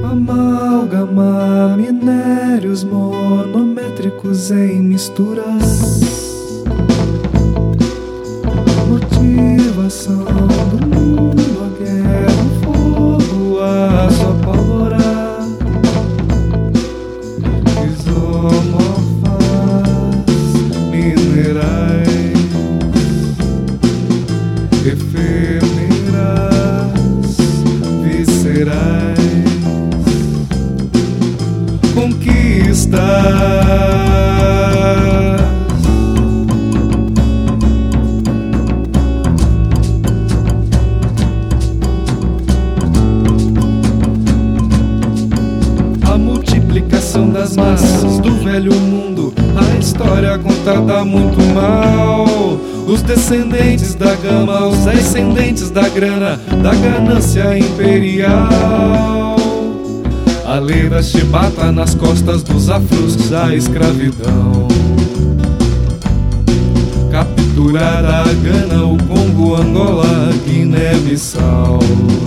Amálgama, minérios monométricos em misturas. Motivação do mundo, a guerra, o fogo, a sua pólvora. Isomorfas, minerais, efêmeras, viscerais. Conquistas, a multiplicação das massas do velho mundo, a história contada muito mal. Os descendentes da gama, os ascendentes da grana, da ganância imperial. A lei da chibata nas costas dos afros da escravidão. Capturar a Gana, o Congo, Angola, Guiné-Bissau.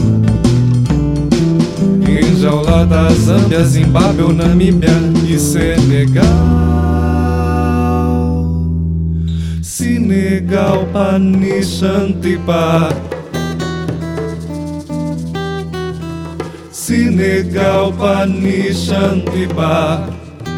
Enjaulada Zâmbia, Zimbábue, Namíbia e Senegal. Senegal, Panichantipa. Senegal, Panichantipa.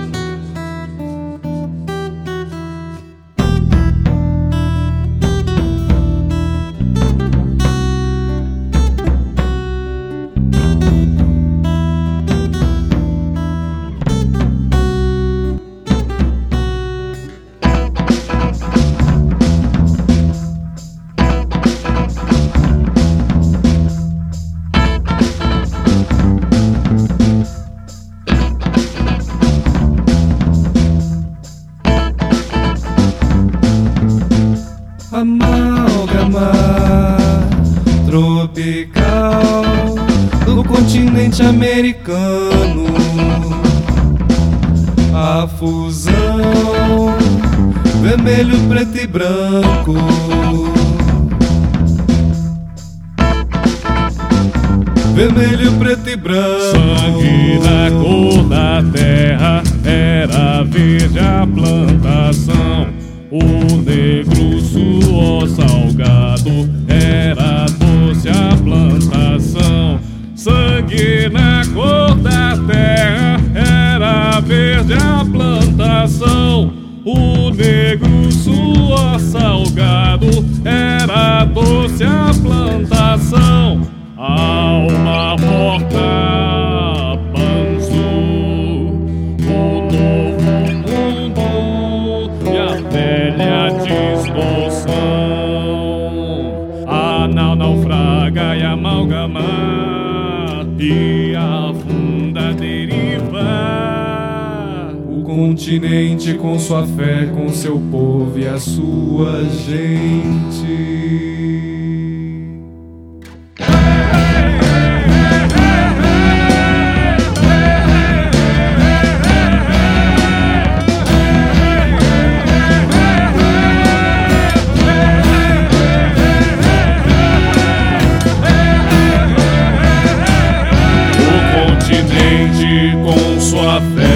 Amálgama tropical do continente americano. A fusão vermelho, preto e branco. Vermelho, preto e branco. Sangue na cor da terra, era verde a plantação. O negro suor salgado, era doce a plantação. Sangue na cor da terra, era verde a plantação. O negro suor salgado, era doce a plantação. Alma morta, Banzu, o novo mundo e a velha distorção. A naufraga e amálgama e a funda deriva. O continente com sua fé, com seu povo e a sua gente. Com sua fé,